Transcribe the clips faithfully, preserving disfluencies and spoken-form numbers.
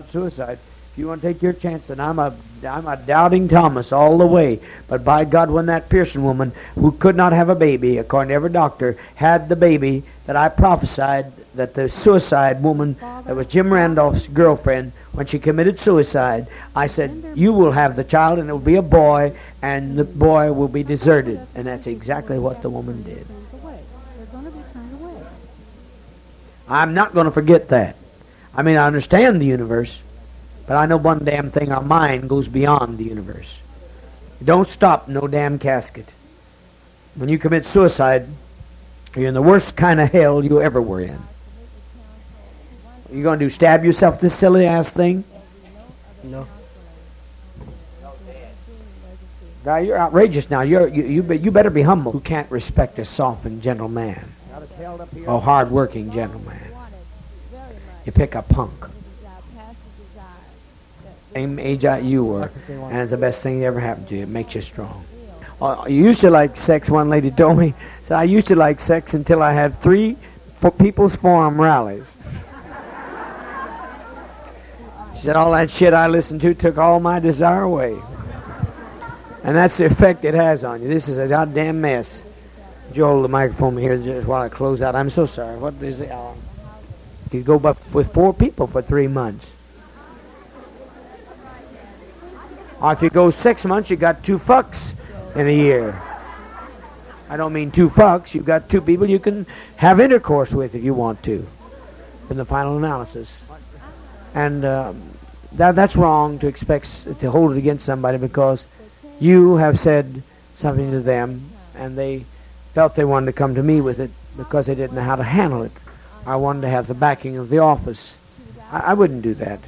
suicide. If you want to take your chance, then I'm a, I'm a doubting Thomas all the way. But by God, when that Pearson woman, who could not have a baby, according to every doctor, had the baby that I prophesied, that the suicide woman, that was Jim Randolph's girlfriend, when she committed suicide, I said, you will have the child, and it will be a boy, and the boy will be deserted. And that's exactly what the woman did. I'm not going to forget that. I mean, I understand the universe, but I know one damn thing, our mind goes beyond the universe. Don't stop no damn casket. When you commit suicide, you're in the worst kind of hell you ever were in. You going to do stab yourself, this silly ass thing? No. Guy, you're outrageous now. You're, you, you, be, you better be humble. Who can't respect a soft and gentle man? A hard-working gentleman. You pick a punk. Same age that you were, and it's the best thing that ever happened to you. It makes you strong. Uh, you used to like sex, one lady told me. So I used to like sex until I had three for People's Forum rallies. She said all that shit I listened to took all my desire away. And that's the effect it has on you. This is a goddamn mess. Joe, hold the microphone here just while I close out. I'm so sorry. What is it? Uh, you go up with four people for three months. Or if you go six months, you got two fucks in a year. I don't mean two fucks. You've got two people you can have intercourse with if you want to in the final analysis. And um, that that's wrong to expect to hold it against somebody because you have said something to them and they felt they wanted to come to me with it because they didn't know how to handle it. I wanted to have the backing of the office. I, I wouldn't do that.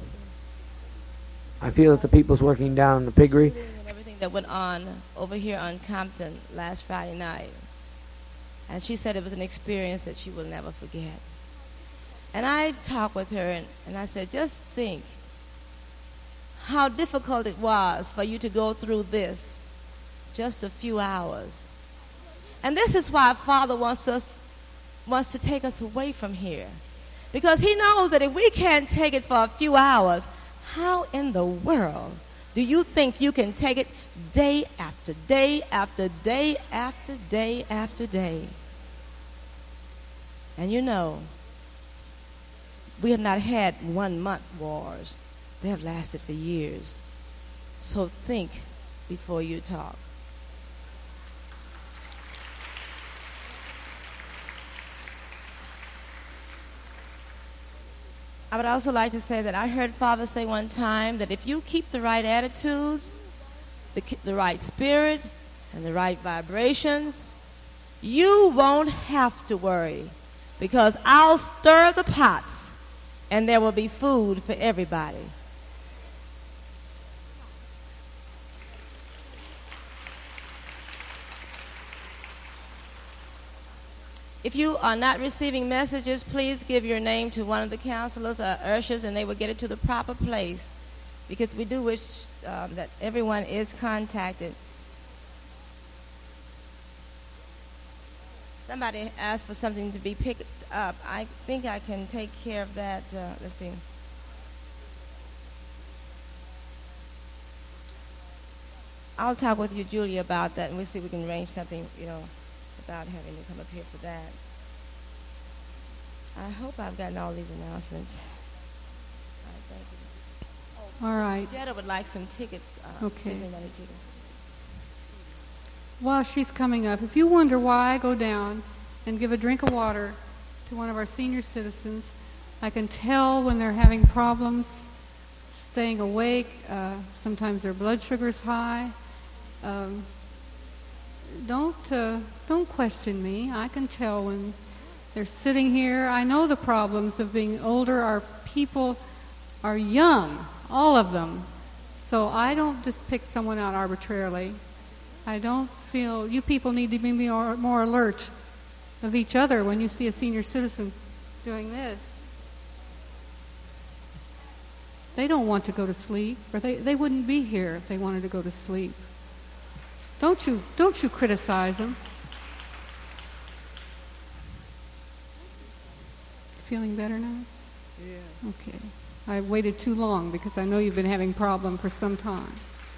I feel that the people's working down in the piggery. Everything that went on over here on Compton last Friday night. And she said it was an experience that she will never forget. And I talked with her and, and I said, just think how difficult it was for you to go through this just a few hours. And this is why Father wants us wants to take us away from here. Because he knows that if we can't take it for a few hours, how in the world do you think you can take it day after day after day after day after day? And you know, we have not had one-month wars. They have lasted for years. So think before you talk. I would also like to say that I heard Father say one time that if you keep the right attitudes, the, the right spirit, and the right vibrations, you won't have to worry because I'll stir the pots and there will be food for everybody. If you are not receiving messages, please give your name to one of the counselors or ushers, and they will get it to the proper place, because we do wish um, that everyone is contacted. Somebody asked for something to be picked up. I think I can take care of that. Uh, let's see. I'll talk with you, Julia, about that, and we'll see if we can arrange something, you know, without having to come up here for that. I hope I've gotten all these announcements. All right, thank you. Oh, all right. Jetta would like some tickets. Uh, okay. Tickets. While she's coming up, if you wonder why I go down and give a drink of water to one of our senior citizens, I can tell when they're having problems staying awake. Uh, sometimes their blood sugar's high. Um, Don't uh, don't question me. I can tell when they're sitting here. I know the problems of being older. Our people are young, all of them. So I don't just pick someone out arbitrarily. I don't feel you people need to be more, more alert of each other when you see a senior citizen doing this. They don't want to go to sleep, or they, they wouldn't be here if they wanted to go to sleep. Don't you, don't you criticize them. Feeling better now? Yeah. Okay. I waited too long because I know you've been having problem for some time.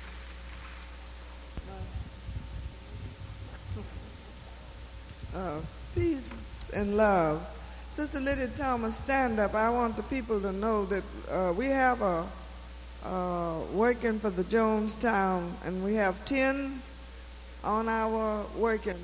Uh, peace and love. Sister Lydia Thomas, stand up. I want the people to know that uh, we have a uh, working for the Jonestown, and we have ten on our working.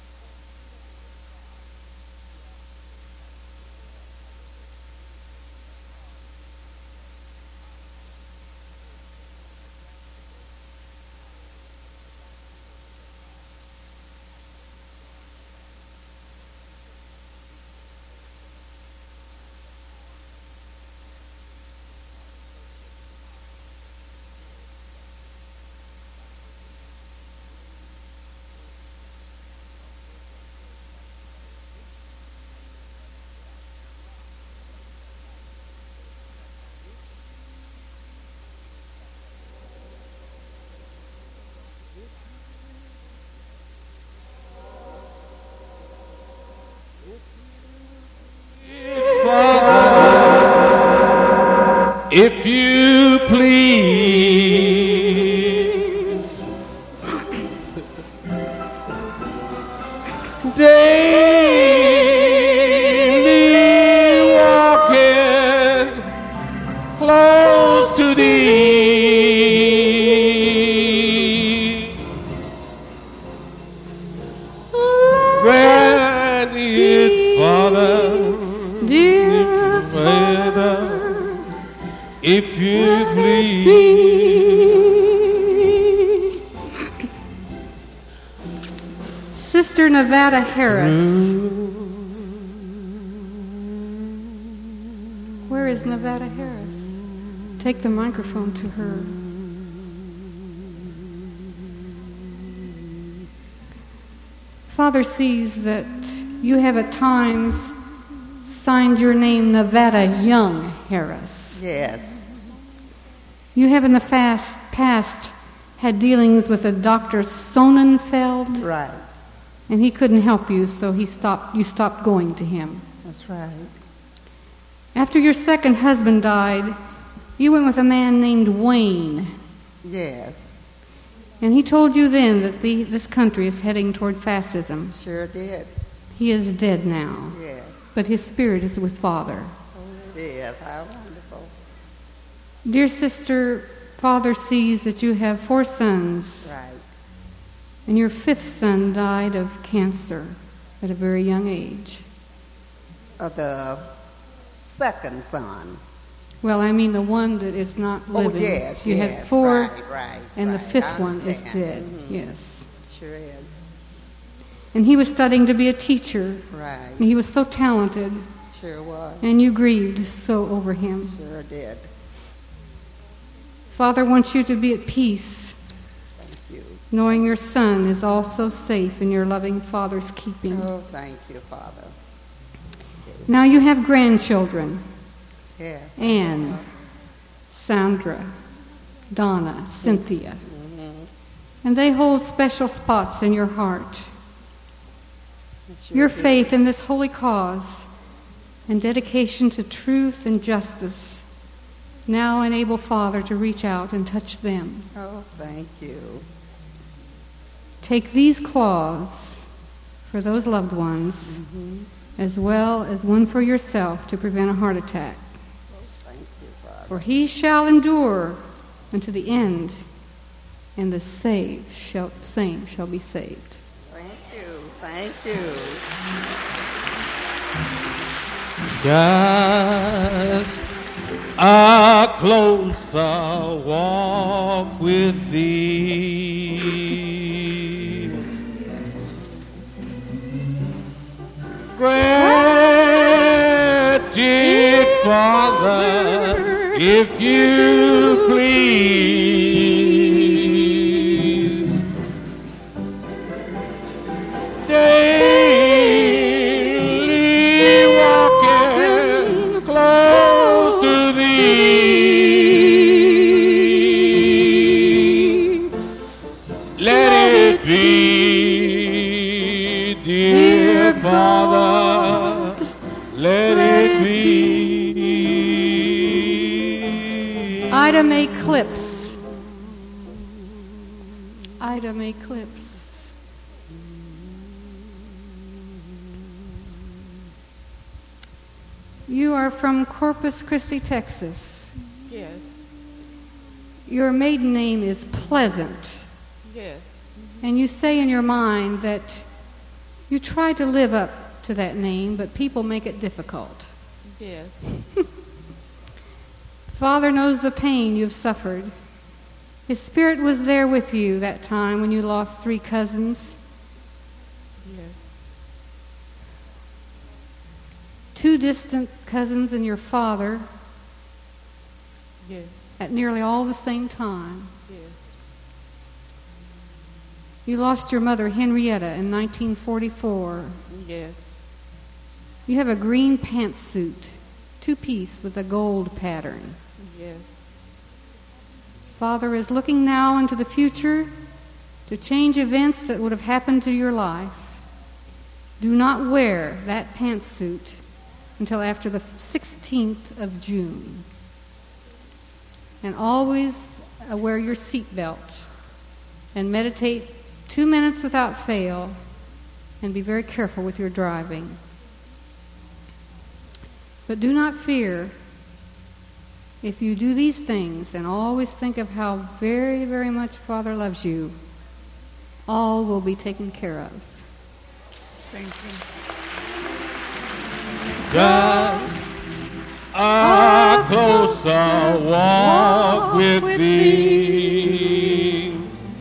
If you please, daily walking close to thee, grant it, Father, Dear Father, if you please. Sister Nevada Harris. Where is Nevada Harris? Take the microphone to her. Father sees that you have at times signed your name Nevada Young Harris. Yes. You have in the fast, past had dealings with a Doctor Sonnenfeld, Right. and he couldn't help you, so he stopped. You stopped going to him. That's right. After your second husband died, you went with a man named Wayne, Yes. and he told you then that the, this country is heading toward fascism. Sure did. He is dead now, Yes. but his spirit is with Father. Yes. How wonderful. Dear sister, Father sees that you have four sons, Right. and your fifth son died of cancer at a very young age. Uh, the second son. Well, I mean the one that is not Oh, living. yes, You yes. had four, Right, right, and the right. fifth I one is understand. dead. Mhm. Yes. Sure is. And he was studying to be a teacher, Right. and he was so talented, Sure was. and you grieved so over him. Sure did. Father wants you to be at peace, Thank you. knowing your son is also safe in your loving Father's keeping. Oh, thank you, Father. Now you have grandchildren, Yes. Anne, Sandra, Donna, Cynthia, Mm-hmm. and they hold special spots in your heart. Sure Your did. faith in this holy cause and dedication to truth and justice now enable Father to reach out and touch them. Oh, thank you. Take these cloths for those loved ones, Mm-hmm. as well as one for yourself to prevent a heart attack. Oh, thank you, Father. For he shall endure unto the end, and the saved shall, same shall be saved. Thank you. Thank you. Just a closer walk with thee. Grant it, Father, if you please. Daily walking close to thee. Let it be, dear Father, let it be. Ida Mae Clips. Ida Mae Clips. You are from Corpus Christi, Texas. Yes. Your maiden name is Pleasant. Yes. And you say in your mind that you try to live up to that name, but people make it difficult. Yes. Father knows the pain you've suffered. His Spirit was there with you that time when you lost three cousins. Yes. Two distant cousins and your father Yes. at nearly all the same time. Yes. You lost your mother, Henrietta, in nineteen forty-four. Yes. You have a green pantsuit, two-piece with a gold pattern. Yes. Father is looking now into the future to change events that would have happened to your life. Do not wear that pantsuit until after the sixteenth of June. And always uh, wear your seatbelt and meditate two minutes without fail, and be very careful with your driving. But do not fear. If you do these things and always think of how very, very much Father loves you, all will be taken care of. Thank you. Just a closer walk with thee.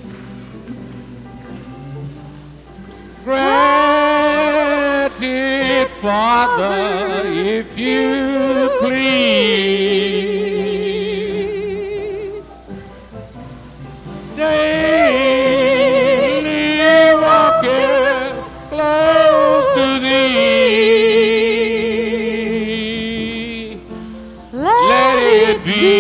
Grant it, Father, if you please. Daily walking close to thee. Let it be,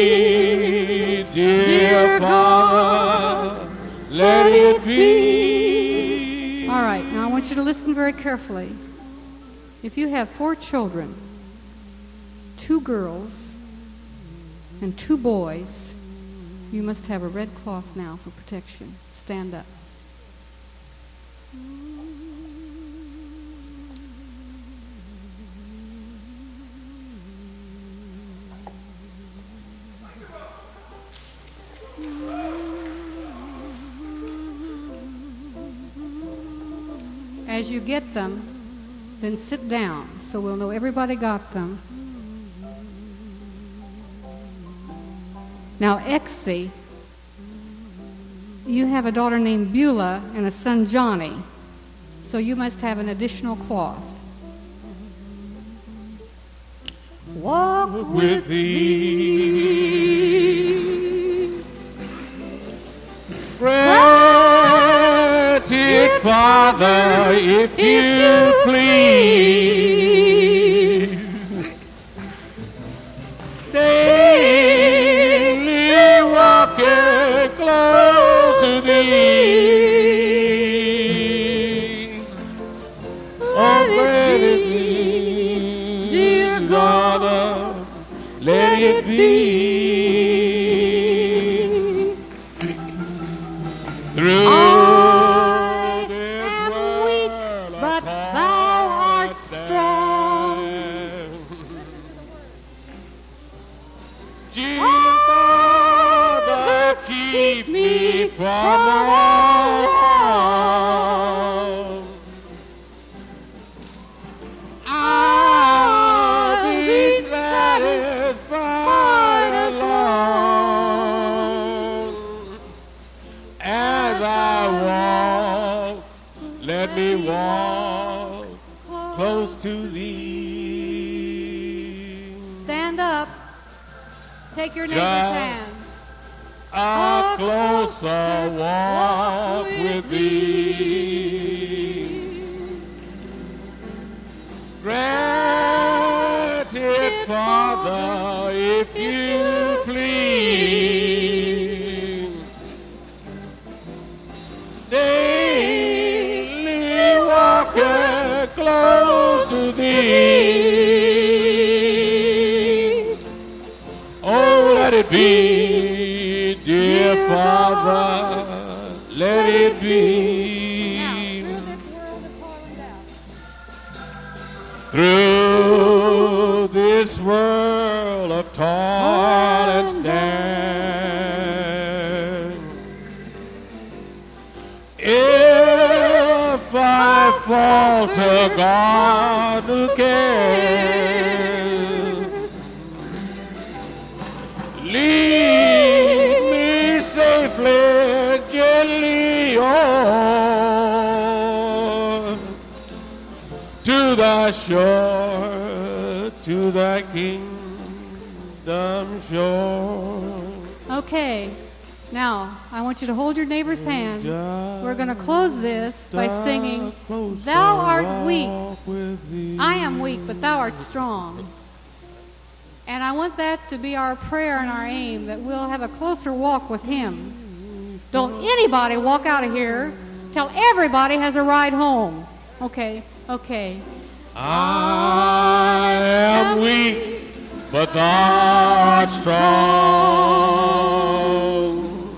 dear Father, let it be. All right, now I want you to listen very carefully. If you have four children, two girls and two boys, you must have a red cloth now for protection. Stand up. As you get them, then sit down so we'll know everybody got them. Now, Exie, you have a daughter named Beulah and a son, Johnny, so you must have an additional cloth. Walk With thee. Grant it, Father, if you please. Daily walking close to thee. Oh, grant it me, dear God, let it be. Through this am world weak, I but can't thou art strong. stand. Jesus, Father, keep me from wrong. I'll be satisfied alone. As I walk, let me walk close to thee. Stand up. Take your neighbor's Just hand. A closer walk with thee. Grant it, Father, if you please. Daily walking close to thee. Oh, let it be. Father, let it be. Through this world of toil and stand, if I falter, God who cares, lead me safely, gently on to thy shore, to thy kingdom shore. Okay, now I want you to hold your neighbor's hand. We're going to close this by singing, Thou art weak. I am weak, but thou art strong. And I want that to be our prayer and our aim, that we'll have a closer walk with him. Don't anybody walk out of here till everybody has a ride home. Okay, okay. I am weak, but thou art strong.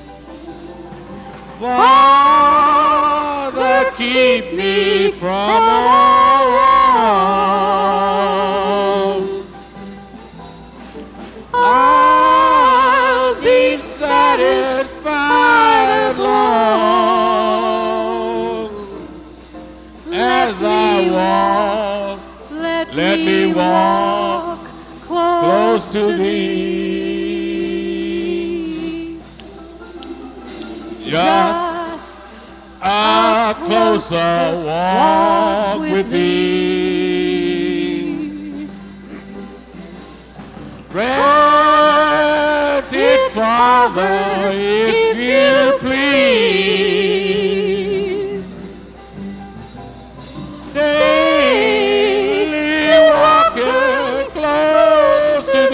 Father, keep me from all wrong. I'll be satisfied long as I walk. Let, Let me walk close, close to to thee. thee. Just a closer walk with thee. Grant it, Father, if you please. Daily walking close to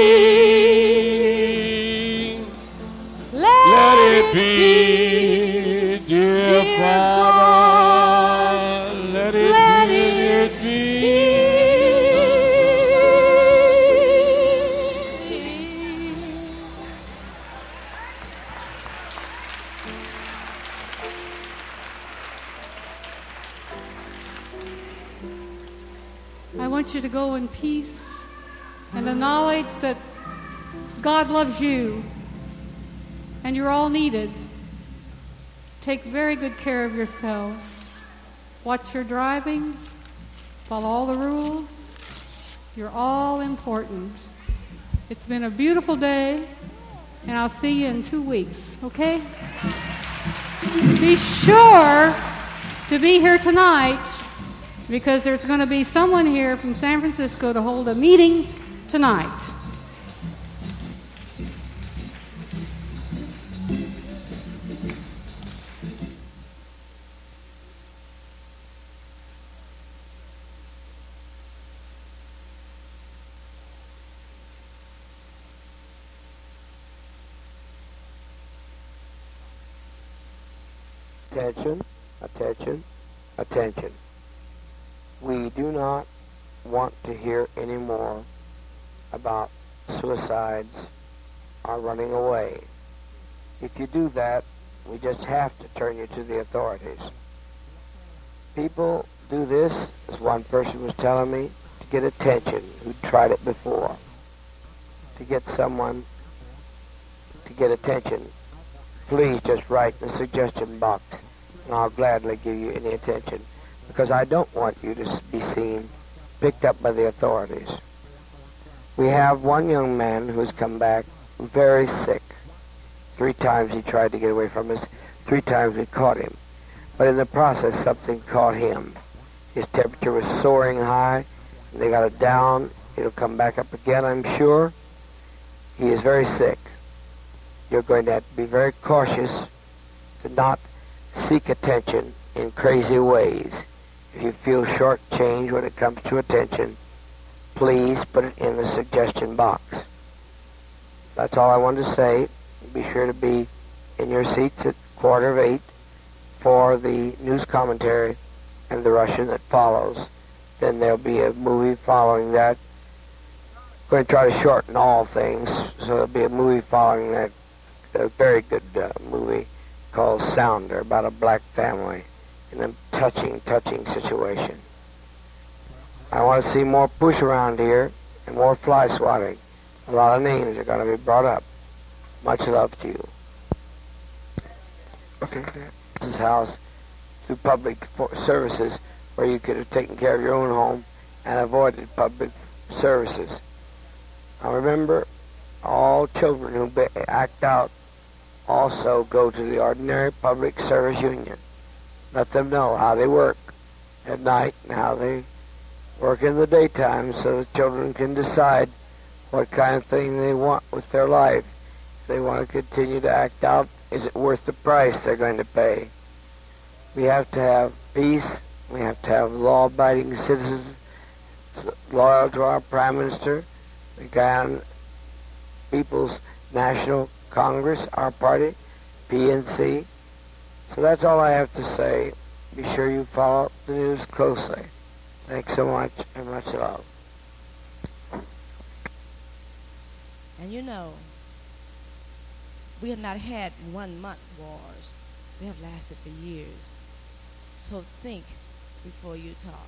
thee. Let it be, dear Father, let it Let be, it it be. I want you to go in peace and the knowledge that God loves you and you're all needed. Take very good care of yourselves. Watch your driving. Follow all the rules. You're all important. It's been a beautiful day, and I'll see you in two weeks, okay? Be sure to be here tonight, because there's going to be someone here from San Francisco to hold a meeting tonight. Attention, attention, attention. We do not want to hear any more about suicides or running away. If you do that, we just have to turn you to the authorities. People do this, as one person was telling me, to get attention, who'd tried it before. To get someone to get attention, please just write in the suggestion box, and I'll gladly give you any attention, because I don't want you to be seen picked up by the authorities. We have one young man who's come back very sick. Three times he tried to get away from us. Three times we caught him. But in the process, something caught him. His temperature was soaring high, and they got it down. It'll come back up again, I'm sure. He is very sick. You're going to have to be very cautious to not seek attention in crazy ways. If you feel shortchanged when it comes to attention, please put it in the suggestion box. That's all I wanted to say. Be sure to be in your seats at quarter of eight for the news commentary and the Russian that follows. Then there'll be a movie following that. I'm going to try to shorten all things, so there'll be a movie following that a very good uh, movie called Sounder about a black family in a touching, touching situation. I want to see more push around here and more fly swatting. A lot of names are going to be brought up. Much love to you. Okay. This house through public services where you could have taken care of your own home and avoided public services. Now remember, all children who be, act out also go to the ordinary public service union. Let them know how they work at night and how they work in the daytime so the children can decide what kind of thing they want with their life. If they want to continue to act out, is it worth the price they're going to pay? We have to have peace. We have to have law-abiding citizens loyal to our Prime Minister, the guy on People's National Congress, our party, P N C. So that's all I have to say. Be sure you follow the news closely. Thanks so much, and much love. And you know, we have not had one-month wars. They have lasted for years. So think before you talk.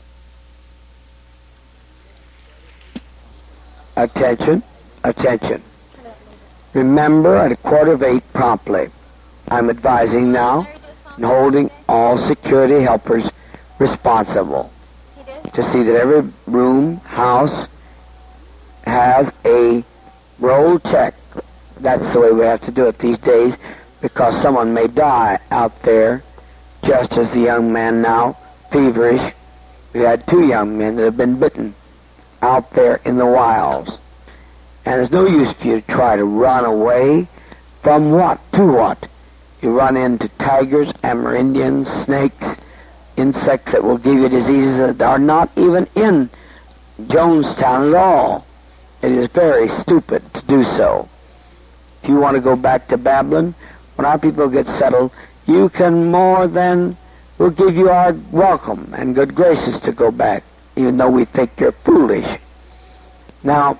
Attention, attention. Remember at a quarter of eight promptly. I'm advising now and holding all security helpers responsible to see that every room, house has a roll check. That's the way we have to do it these days because someone may die out there, just as the young man now, feverish. We had two young men that have been bitten out there in the wilds. And there's no use for you to try to run away from what? To what? You run into tigers, Amerindians, snakes, insects that will give you diseases that are not even in Jonestown at all. It is very stupid to do so. If you want to go back to Babylon, when our people get settled, you can more than, we'll give you our welcome and good graces to go back, even though we think you're foolish. Now,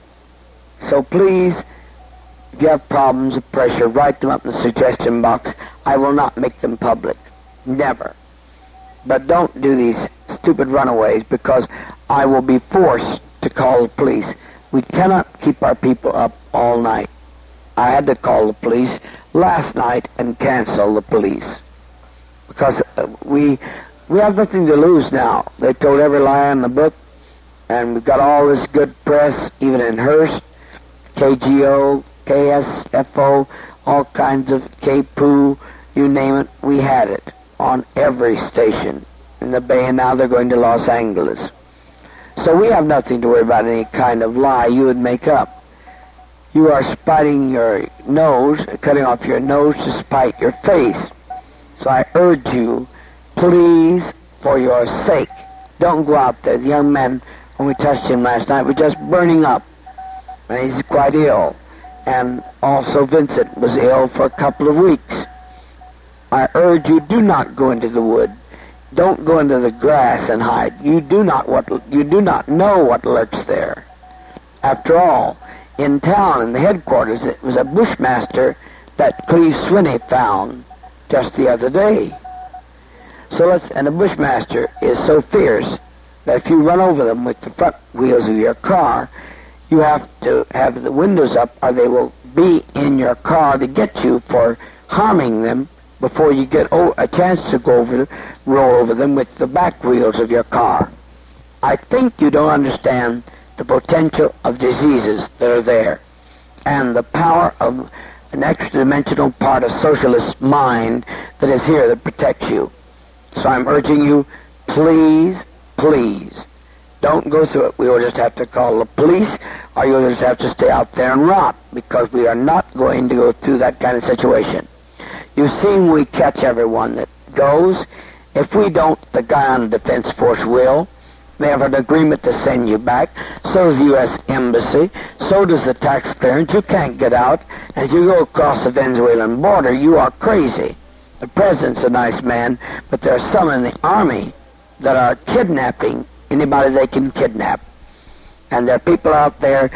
so please, if you have problems of pressure, write them up in the suggestion box. I will not make them public. Never. But don't do these stupid runaways because I will be forced to call the police. We cannot keep our people up all night. I had to call the police last night and cancel the police because uh, we we have nothing to lose now. They told every lie in the book, and we've got all this good press, even in Hearst, K G O, K S F O, all kinds of K P O U, you name it, we had it on every station in the Bay, and now they're going to Los Angeles. So we have nothing to worry about any kind of lie you would make up. You are spiting your nose, cutting off your nose to spite your face. So I urge you, please, for your sake, don't go out there. The young man, when we touched him last night, was just burning up. And he's quite ill. And also Vincent was ill for a couple of weeks. I urge you, do not go into the wood. Don't go into the grass and hide. You do not what you do not know what lurks there. After all, in town, in the headquarters, it was a bushmaster that Cleve Swinney found just the other day. So let's, and a bushmaster is so fierce that if you run over them with the front wheels of your car, you have to have the windows up or they will be in your car to get you for harming them before you get o- a chance to go over, roll over them with the back wheels of your car. I think you don't understand the potential of diseases that are there and the power of an extra-dimensional part of socialist mind that is here that protects you. So I'm urging you, please, please, don't go through it. We will just have to call the police or you'll just have to stay out there and rot because we are not going to go through that kind of situation. You've seen we catch everyone that goes. If we don't, the guy on the Defense Force will. They have an agreement to send you back. So does the U S Embassy. So does the tax clearance. You can't get out. As you go across the Venezuelan border, you are crazy. The president's a nice man, but there are some in the army that are kidnapping anybody they can kidnap. And there are people out there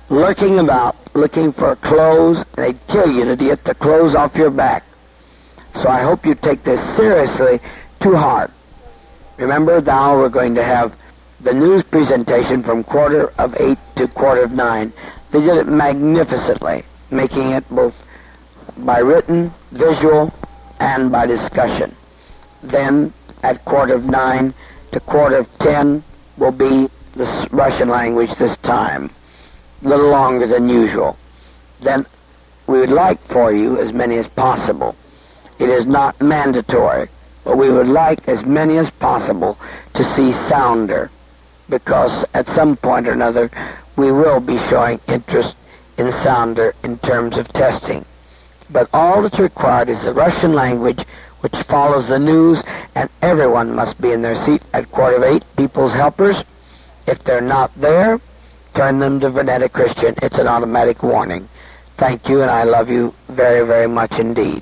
lurking about, looking for clothes. They'd kill you to get the clothes off your back. So I hope you take this seriously to heart. Remember, now we're going to have the news presentation from quarter of eight to quarter of nine. They did it magnificently, making it both by written, visual, and by discussion. Then, at quarter of nine to quarter of ten will be the Russian language this time, a little longer than usual. Then we would like for you as many as possible. It is not mandatory, but we would like as many as possible to see Sounder, because at some point or another we will be showing interest in Sounder in terms of testing. But all that's required is the Russian language, which follows the news, and everyone must be in their seat at quarter of eight, People's Helpers. If they're not there, turn them to Vanetta Christian. It's an automatic warning. Thank you, and I love you very, very much indeed.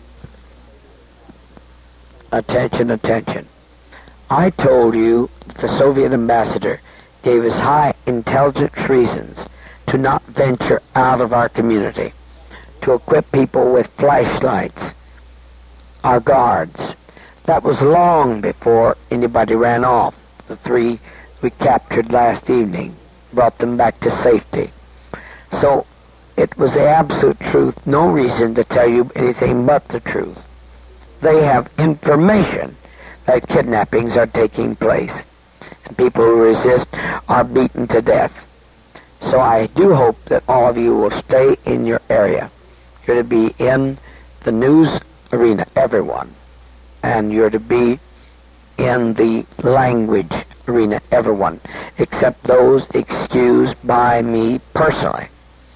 Attention, attention. I told you that the Soviet ambassador gave us high intelligence reasons to not venture out of our community, to equip people with flashlights, our guards. That was long before anybody ran off. The three we captured last evening brought them back to safety. So it was the absolute truth, no reason to tell you anything but the truth. They have information that kidnappings are taking place, and people who resist are beaten to death. So I do hope that all of you will stay in your area. You're to be in the news arena, everyone, and you're to be in the language arena, everyone, except those excused by me personally.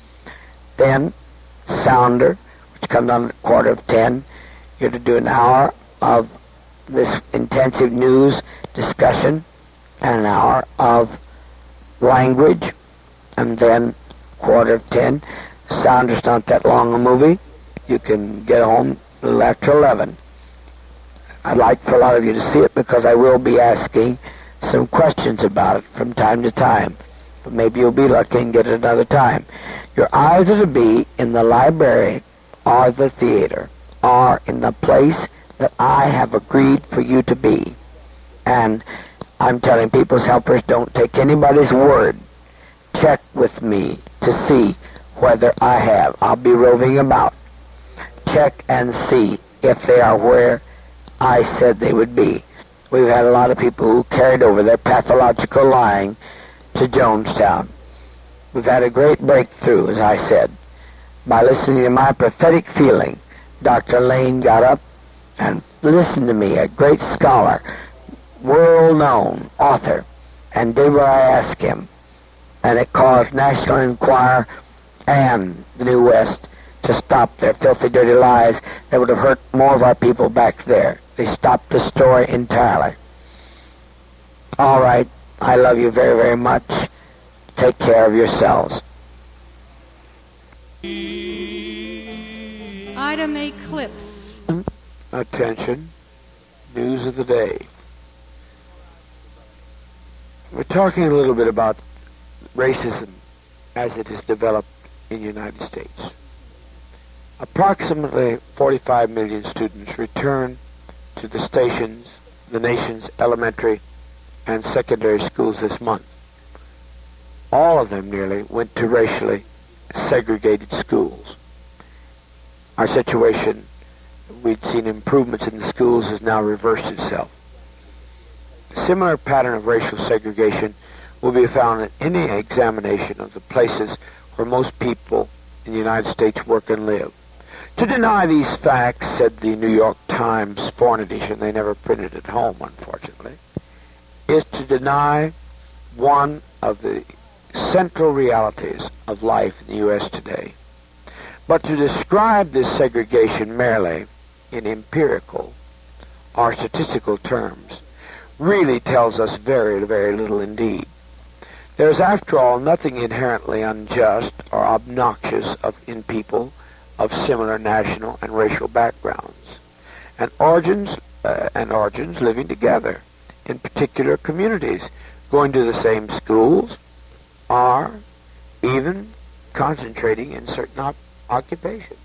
Then, Sounder, which comes on at quarter of ten, you're to do an hour of this intensive news discussion and an hour of language, and then quarter of ten. Sounder's not that long a movie. You can get home a little after eleven. I'd like for a lot of you to see it because I will be asking some questions about it from time to time. But maybe you'll be lucky and get it another time. You're either to be in the library or the theater or in the place that I have agreed for you to be. And I'm telling People's Helpers, don't take anybody's word. Check with me to see whether I have. I'll be roving about. Check and see if they are where I said they would be. We've had a lot of people who carried over their pathological lying to Jonestown. We've had a great breakthrough, as I said. By listening to my prophetic feeling, Doctor Lane got up and listened to me, a great scholar, world-known author, and did what I asked him. And it caused National Enquirer and the New West to stop their filthy, dirty lies that would have hurt more of our people back there. They stopped the story entirely. All right. I love you very, very much. Take care of yourselves. Item Eclipse. Attention. News of the day. We're talking a little bit about racism as it is developed in the United States. Approximately forty-five million students return to the stations, the nation's elementary and secondary schools this month. All of them nearly went to racially segregated schools. Our situation, we'd seen improvements in the schools, has now reversed itself. A similar pattern of racial segregation will be found in any examination of the places where most people in the United States work and live. To deny these facts, said the New York Times foreign edition, they never printed it at home, unfortunately, is to deny one of the central realities of life in the U S today. But to describe this segregation merely in empirical or statistical terms really tells us very, very little indeed. There is, after all, nothing inherently unjust or obnoxious of, in people of similar national and racial backgrounds, and origins uh, and origins living together in particular communities, going to the same schools, or even concentrating in certain op- occupations.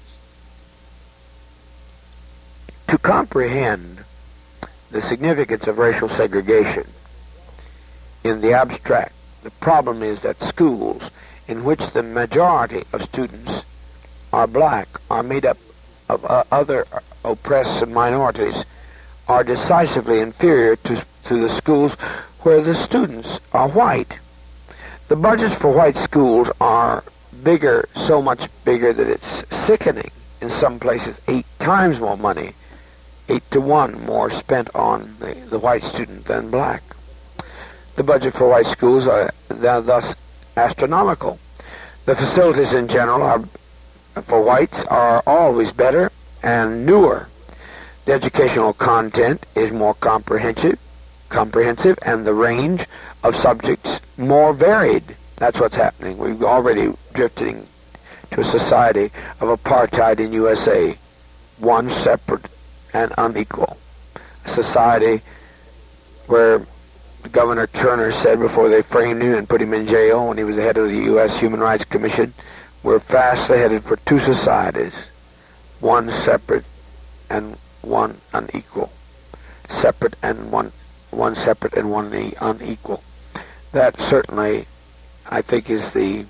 To comprehend the significance of racial segregation in the abstract, the problem is that schools in which the majority of students are black are made up of uh, other oppressed minorities are decisively inferior to, to the schools where the students are white. The budgets for white schools are bigger, so much bigger that it's sickening. In some places, eight times more money, eight to one more spent on the, the white student than black. The budget for white schools are thus astronomical. The facilities in general are, for whites are always better and newer. The educational content is more comprehensive, comprehensive, and the range of subjects more varied. That's what's happening. We've already drifted to a society of apartheid in U S A, one separate and unequal. A society where Governor Turner said before they framed him and put him in jail when he was the head of the U S Human Rights Commission, we're fastly headed for two societies, one separate and one unequal. Separate and one, one separate and one unequal. That certainly, I think, is the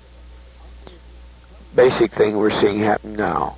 basic thing we're seeing happen now.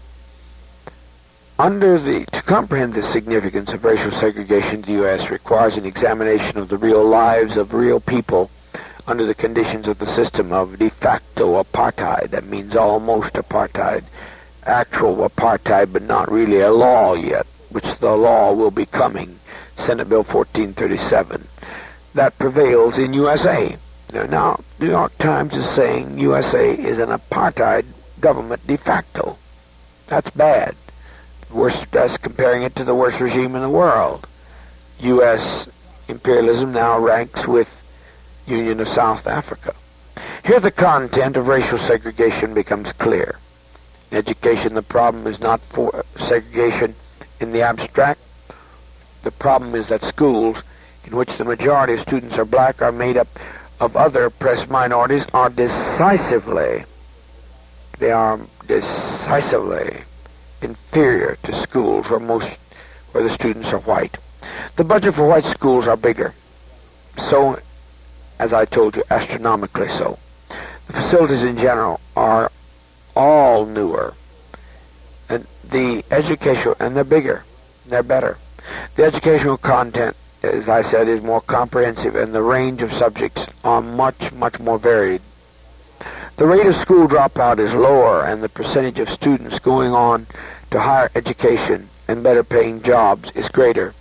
Under the, to comprehend the significance of racial segregation in the U S requires an examination of the real lives of real people under the conditions of the system of de facto apartheid. That means almost apartheid. Actual apartheid, but not really a law yet, which the law will be coming, Senate Bill fourteen thirty-seven. That prevails in U S A. Now, New York Times is saying U S A is an apartheid government de facto. That's bad. Worst, that's comparing it to the worst regime in the world. U S imperialism now ranks with Union of South Africa. Here the content of racial segregation becomes clear. In education, the problem is not for segregation in the abstract. The problem is that schools in which the majority of students are black are made up of other oppressed minorities are decisively, they are decisively inferior to schools where most, where the students are white. The budget for white schools are bigger. So, as I told you, astronomically so. The facilities in general are all newer. And the educational, and they're bigger, they're better. The educational content, as I said, is more comprehensive, and the range of subjects are much, much more varied. The rate of school dropout is lower, and the percentage of students going on to higher education and better paying jobs is greater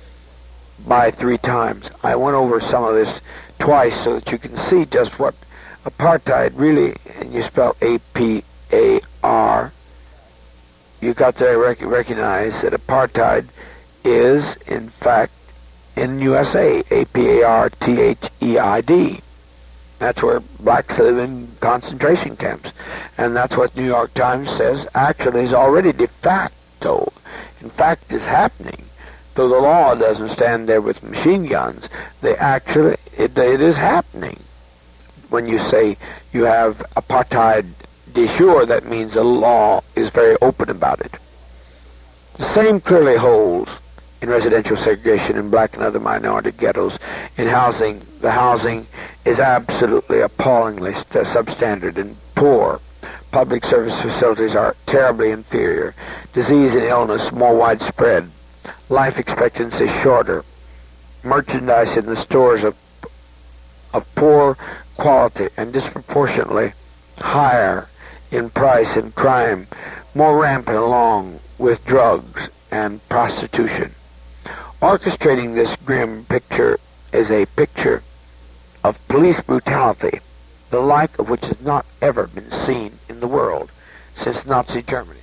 by three times. I went over some of this twice so that you can see just what apartheid really, and you spell A P A R, you got to rec- recognize that apartheid is, in fact, in U S A, A P A R T H E I D. That's where blacks live in concentration camps. And that's what New York Times says actually is already de facto. In fact, is happening. Though the law doesn't stand there with machine guns, they actually, it, it is happening. When you say you have apartheid de jure, that means the law is very open about it. The same clearly holds in residential segregation in black and other minority ghettos. In housing, the housing is absolutely appallingly st- substandard and poor. Public service facilities are terribly inferior. Disease and illness more widespread. Life expectancy shorter. Merchandise in the stores of of poor quality and disproportionately higher in price, and crime more rampant along with drugs and prostitution. Orchestrating this grim picture is a picture of police brutality, the like of which has not ever been seen in the world since Nazi Germany.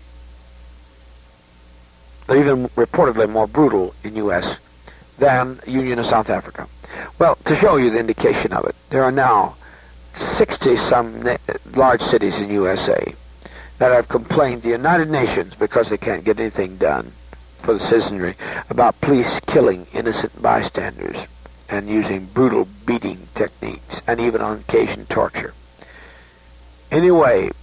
They're even reportedly more brutal in U S than Union of South Africa. Well, to show you the indication of it, there are now sixty-some na- large cities in U S A that have complained to the United Nations because they can't get anything done for the citizenry about police killing innocent bystanders and using brutal beating techniques and even on occasion torture. Anyway,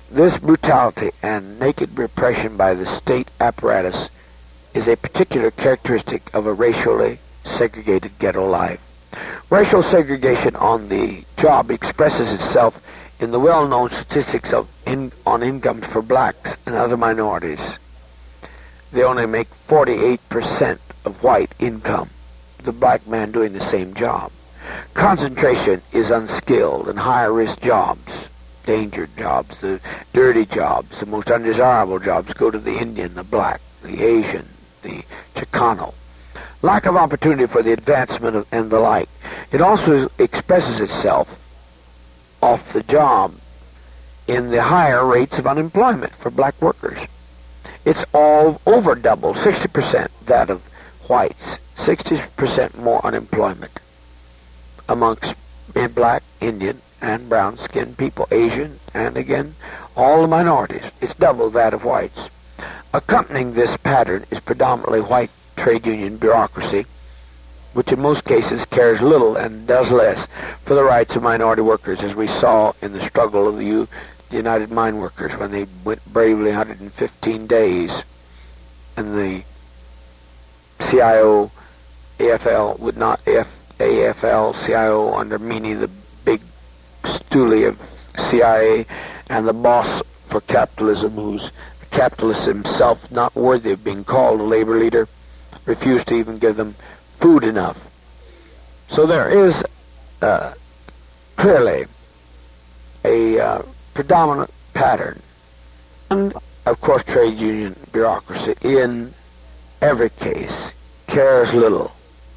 This brutality and naked repression by the state apparatus is a particular characteristic of a racially segregated ghetto life. Racial segregation on the job expresses itself in the well-known statistics of in, on incomes for blacks and other minorities. They only make forty-eight percent of white income, the black man doing the same job. Concentration is unskilled and higher-risk jobs, danger jobs, the dirty jobs, the most undesirable jobs go to the Indian, the black, the Asian, the Chicano. Lack of opportunity for the advancement of, and the like. It also expresses itself off the job in the higher rates of unemployment for black workers. It's all over double, sixty percent that of whites, sixty percent more unemployment amongst black, Indian, and brown-skinned people, Asian, and again, all the minorities. It's double that of whites. Accompanying this pattern is predominantly white trade union bureaucracy, which in most cases cares little and does less for the rights of minority workers, as we saw in the struggle of the, U, the United Mine Workers when they went bravely one hundred fifteen days, and the C I O, A F L would not, A F L, C I O under Meany, the big stoolie of C I A, and the boss for capitalism, who's a capitalist himself, not worthy of being called a labor leader, refused to even give them food enough. So there is uh, clearly a uh, predominant pattern, and of course trade union bureaucracy in every case cares little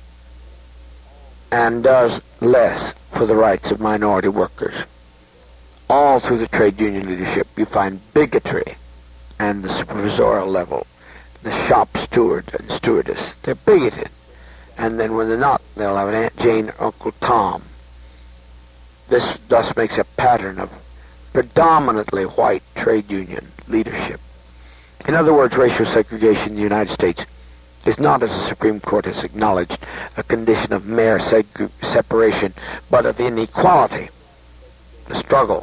and does less for the rights of minority workers. All through the trade union leadership you find bigotry and the supervisorial level. The shop steward and stewardess, they're bigoted. And then when they're not, they'll have an Aunt Jane or Uncle Tom. This thus makes a pattern of predominantly white trade union leadership. In other words, racial segregation in the United States is not, as the Supreme Court has acknowledged, a condition of mere seg- separation, but of inequality. The struggle.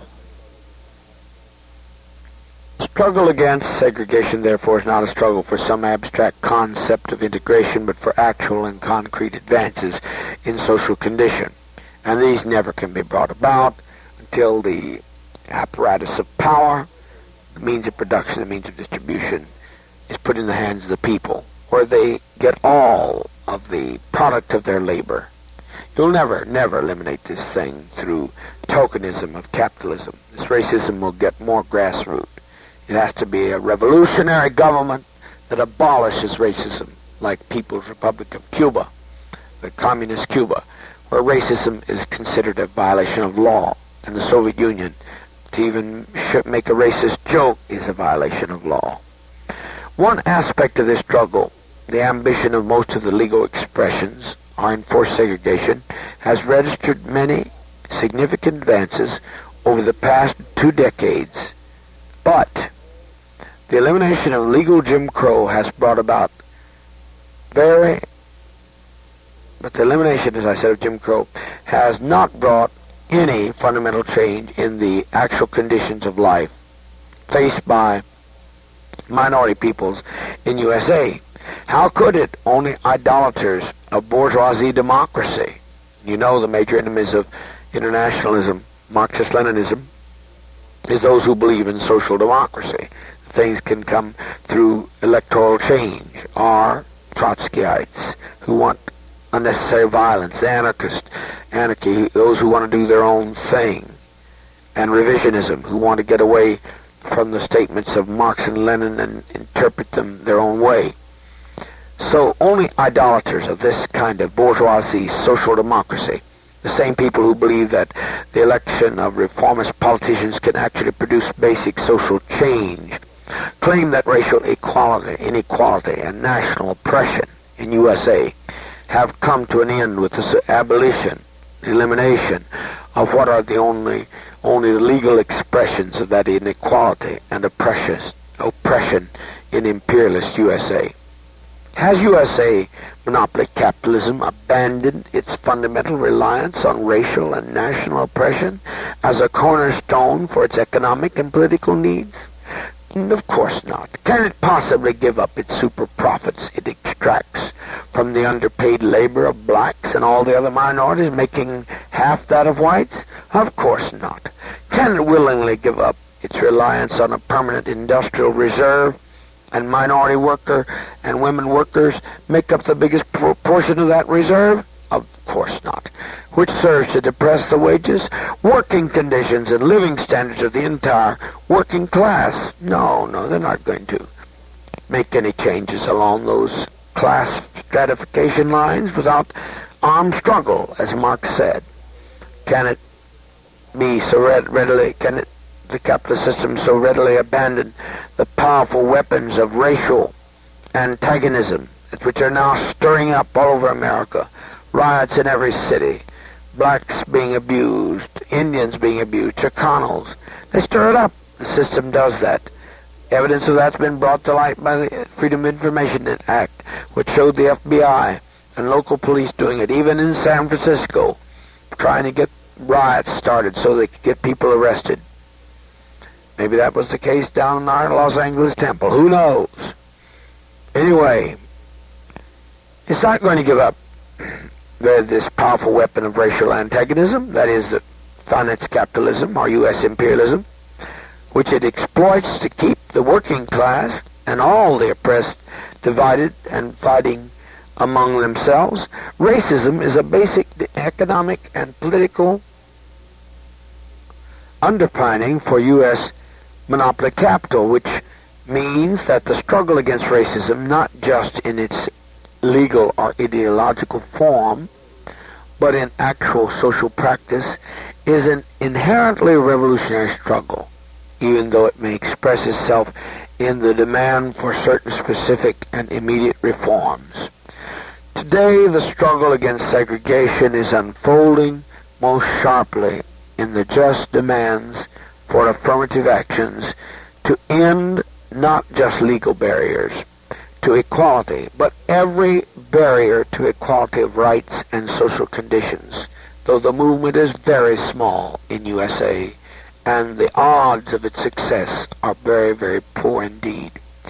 Struggle against segregation, therefore, is not a struggle for some abstract concept of integration, but for actual and concrete advances in social condition. And these never can be brought about until the apparatus of power, the means of production, the means of distribution, is put in the hands of the people, where they get all of the product of their labor. You'll never, never eliminate this thing through tokenism of capitalism. This racism will get more grassroots. It has to be a revolutionary government that abolishes racism, like People's Republic of Cuba, the communist Cuba, where racism is considered a violation of law, and the Soviet Union, to even make a racist joke, is a violation of law. One aspect of this struggle, the ambition of most of the legal expressions are enforced segregation, has registered many significant advances over the past two decades, but the elimination of legal Jim Crow has brought about very, but the elimination, as I said, of Jim Crow has not brought any fundamental change in the actual conditions of life faced by minority peoples in U S A. How could it? Only idolaters of bourgeoisie democracy. You know the major enemies of internationalism, Marxist-Leninism, is those who believe in social democracy. Things can come through electoral change, or Trotskyites who want unnecessary violence, anarchist, anarchy, those who want to do their own thing, and revisionism, who want to get away from the statements of Marx and Lenin and interpret them their own way. So only idolaters of this kind of bourgeoisie social democracy, the same people who believe that the election of reformist politicians can actually produce basic social change, claim that racial equality, inequality, and national oppression in U S A have come to an end with the abolition, elimination of what are the only only the legal expressions of that inequality and oppression, oppression in imperialist U S A. Has U S A monopoly capitalism abandoned its fundamental reliance on racial and national oppression as a cornerstone for its economic and political needs? Of course not. Can it possibly give up its super profits it extracts from the underpaid labor of blacks and all the other minorities, making half that of whites? Of course not. Can it willingly give up its reliance on a permanent industrial reserve, and minority worker and women workers make up the biggest portion of that reserve? Of course not. Which serves to depress the wages, working conditions, and living standards of the entire working class. No, no, they're not going to make any changes along those class stratification lines without armed struggle, as Marx said. Can it be so readily, can it, the capitalist system so readily abandon the powerful weapons of racial antagonism, which are now stirring up all over America? Riots in every city, blacks being abused, Indians being abused, Chicanos. They stir it up. The system does that. Evidence of that's been brought to light by the Freedom of Information Act, which showed the F B I and local police doing it, even in San Francisco, trying to get riots started so they could get people arrested. Maybe that was the case down in our Los Angeles temple. Who knows? Anyway, it's not going to give up this powerful weapon of racial antagonism, that is the finance capitalism or U S imperialism, which it exploits to keep the working class and all the oppressed divided and fighting among themselves. Racism is a basic economic and political underpinning for U S monopoly capital, which means that the struggle against racism, not just in its legal or ideological form, but in actual social practice, is an inherently revolutionary struggle, even though it may express itself in the demand for certain specific and immediate reforms. Today, the struggle against segregation is unfolding most sharply in the just demands for affirmative actions to end not just legal barriers to equality, but every barrier to equality of rights and social conditions, though the movement is very small in U S A, and the odds of its success are very, very poor indeed.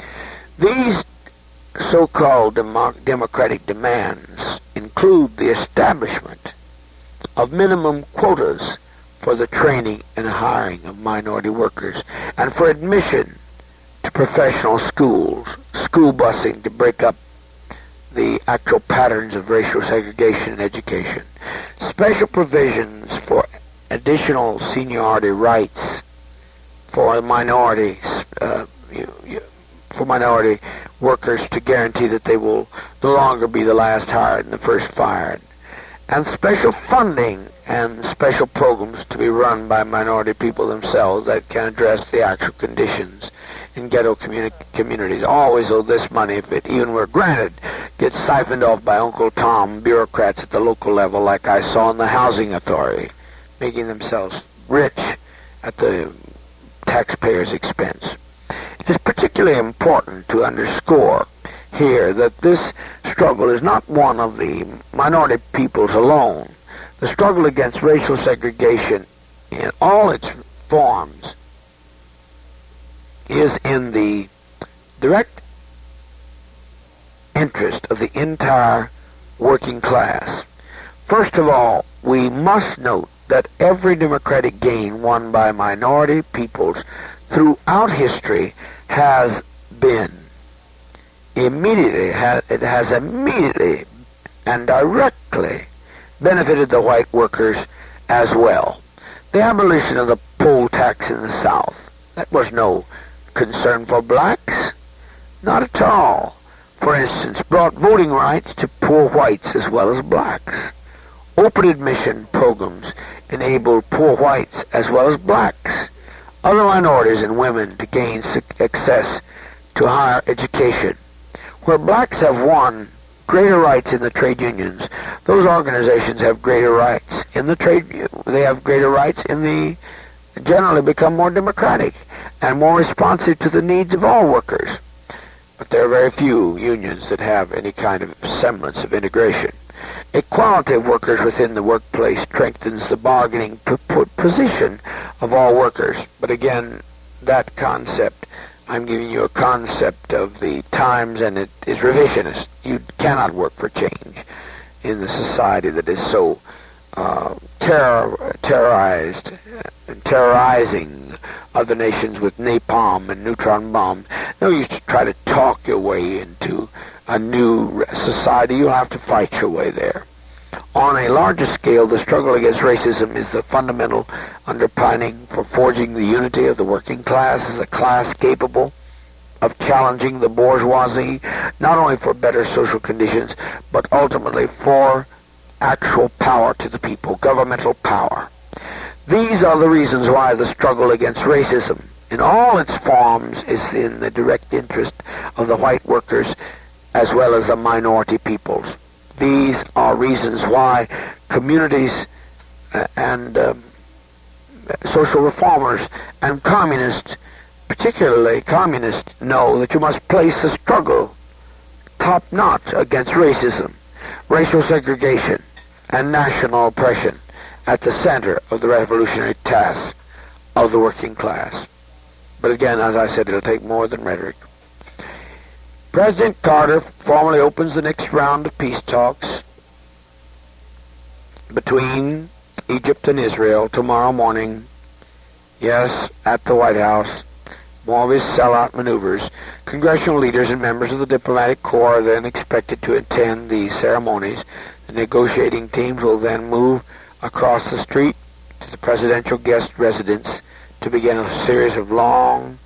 These so-called demo- democratic demands include the establishment of minimum quotas for the training and hiring of minority workers, and for admission to professional schools, school busing to break up the actual patterns of racial segregation in education, special provisions for additional seniority rights for minorities, uh, you, you, for minority workers to guarantee that they will no longer be the last hired and the first fired, and special funding and special programs to be run by minority people themselves that can address the actual conditions in ghetto communi- communities. Always, though, this money, if it even were granted, gets siphoned off by Uncle Tom bureaucrats at the local level, like I saw in the Housing Authority, making themselves rich at the taxpayers' expense. It is particularly important to underscore here that this struggle is not one of the minority peoples alone. The struggle against racial segregation in all its forms is in the direct interest of the entire working class. First of all, we must note that every democratic gain won by minority peoples throughout history has been immediately, it has immediately and directly benefited the white workers as well. The abolition of the poll tax in the South, that was no concern for blacks, not at all. For instance, brought voting rights to poor whites as well as blacks. Open admission programs enabled poor whites as well as blacks, other minorities and women to gain access to higher education. Where blacks have won greater rights in the trade unions, those organizations have greater rights in the trade, they have greater rights in the, generally become more democratic and more responsive to the needs of all workers. but there are very few unions that have any kind of semblance of integration. Equality of workers within the workplace strengthens the bargaining p- p- position of all workers. But again, that concept, I'm giving you a concept of the times, and it is revisionist. You cannot work for change in the society that is so uh, terror, terrorized and terrorizing other nations with napalm and neutron bombs. No use to try to talk your way into a new society. You'll have to fight your way there. On a larger scale, the struggle against racism is the fundamental underpinning for forging the unity of the working class as a class capable of challenging the bourgeoisie, not only for better social conditions, but ultimately for actual power to the people, governmental power. These are the reasons why the struggle against racism in all its forms is in the direct interest of the white workers as well as the minority peoples. These are reasons why communities uh, and uh, social reformers and communists, particularly communists, know that you must place the struggle top-notch against racism, racial segregation, and national oppression at the center of the revolutionary task of the working class. But again, as I said, it'll take more than rhetoric. President Carter formally opens the next round of peace talks between Egypt and Israel tomorrow morning. Yes, at the White House. More of his sellout maneuvers. Congressional leaders and members of the diplomatic corps are then expected to attend the ceremonies. The negotiating teams will then move across the street to the presidential guest residence to begin a series of long